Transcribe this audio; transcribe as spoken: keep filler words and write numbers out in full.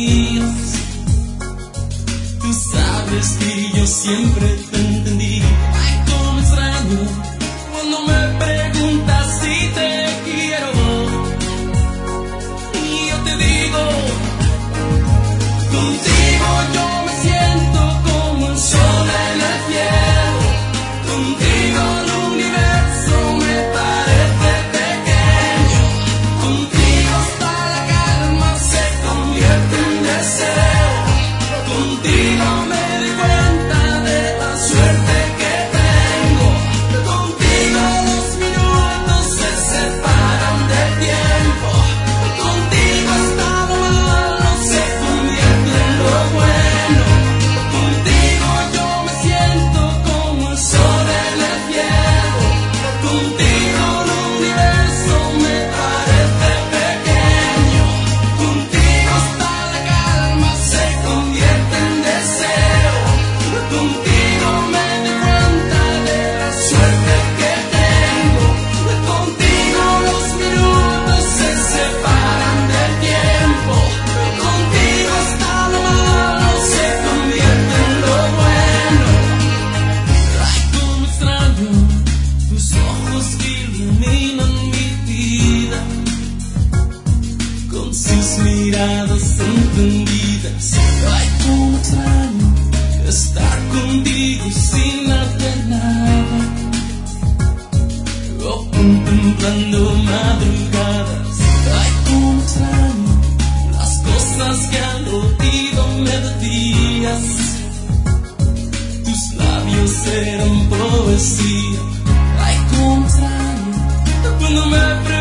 míos. Tú sabes que yo siempre te entendí. Ay, cómo extraño cuando me preguntas si te quiero. Y yo te digo, contigo yo me siento como el sol en el cielo. Contigo el universo me parece pequeño. Contigo hasta la calma se convierte en deseo. Contigo me di cuenta de la suerte que tengo. Contigo los minutos se separan del tiempo. Contigo hasta lo malo se convierte en lo bueno. Contigo yo me siento como el sol en el cielo. Contigo el universo me parece pequeño. Contigo hasta la calma se convierte en deseo. Contigo me di cuenta de la suerte que tengo. Contigo los minutos se separan del tiempo. Contigo hasta lo malo se convierte en lo bueno. Ay, cómo extraño tus ojos que iluminan mi vida con sus miradas encendidas. Ay, cómo extraño estar contigo sin hacer nada, o contemplando madrugadas. Ay, cómo extraño las cosas que al oído me decías. Tus labios eran poesía. Ay, cómo extraño cuando me